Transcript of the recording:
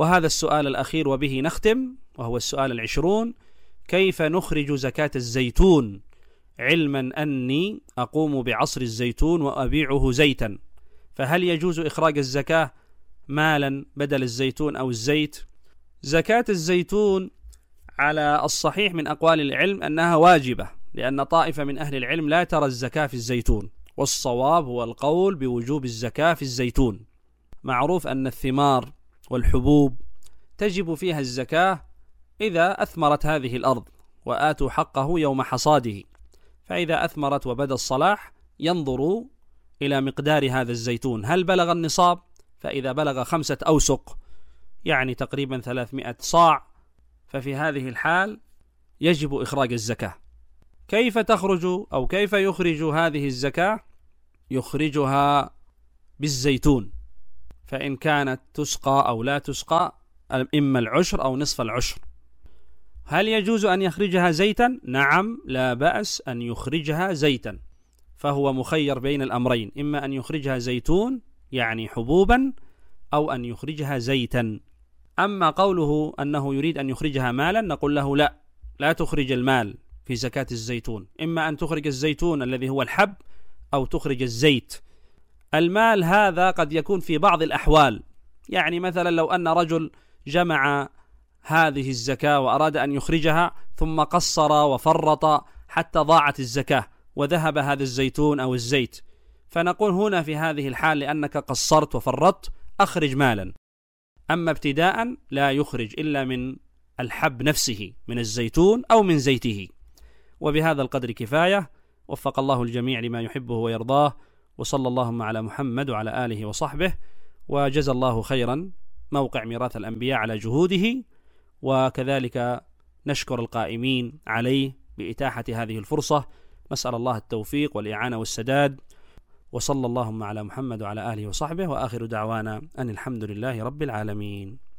وهذا السؤال الأخير وبه نختم، وهو السؤال 20: كيف نخرج زكاة الزيتون، علما أني أقوم بعصر الزيتون وأبيعه زيتا، فهل يجوز إخراج الزكاة مالا بدل الزيتون أو الزيت؟ زكاة الزيتون على الصحيح من أقوال العلم أنها واجبة، لأن طائفة من أهل العلم لا ترى الزكاة في الزيتون، والصواب هو القول بوجوب الزكاة في الزيتون. معروف أن الثمار والحبوب تجب فيها الزكاة إذا أثمرت هذه الأرض، وآتوا حقه يوم حصاده، فإذا أثمرت وبدا الصلاح ينظروا إلى مقدار هذا الزيتون هل بلغ النصاب، فإذا بلغ 5 أوسق يعني تقريبا 300 صاع، ففي هذه الحال يجب إخراج الزكاة. كيف تخرج أو كيف يخرج هذه الزكاة؟ يخرجها بالزيتون، فإن كانت تسقى أو لا تسقى إما العشر أو نصف العشر. هل يجوز أن يخرجها زيتا؟ نعم، لا بأس أن يخرجها زيتا، فهو مخير بين الأمرين، إما أن يخرجها زيتون يعني حبوبا، أو أن يخرجها زيتا. أما قوله أنه يريد أن يخرجها مالا، نقول له لا تخرج المال في زكاة الزيتون، إما أن تخرج الزيتون الذي هو الحب أو تخرج الزيت. المال هذا قد يكون في بعض الأحوال، يعني مثلا لو أن رجل جمع هذه الزكاة وأراد أن يخرجها ثم قصر وفرط حتى ضاعت الزكاة وذهب هذا الزيتون أو الزيت، فنقول هنا في هذه الحال لأنك قصرت وفرطت أخرج مالا. أما ابتداء لا يخرج إلا من الحب نفسه، من الزيتون أو من زيته. وبهذا القدر كفاية، وفق الله الجميع لما يحبه ويرضاه، وصلى اللهم على محمد وعلى آله وصحبه، وجزى الله خيرا موقع ميراث الأنبياء على جهوده، وكذلك نشكر القائمين عليه بإتاحة هذه الفرصة. نسأل الله التوفيق والإعانة والسداد، وصلى اللهم على محمد وعلى آله وصحبه، وآخر دعوانا أن الحمد لله رب العالمين.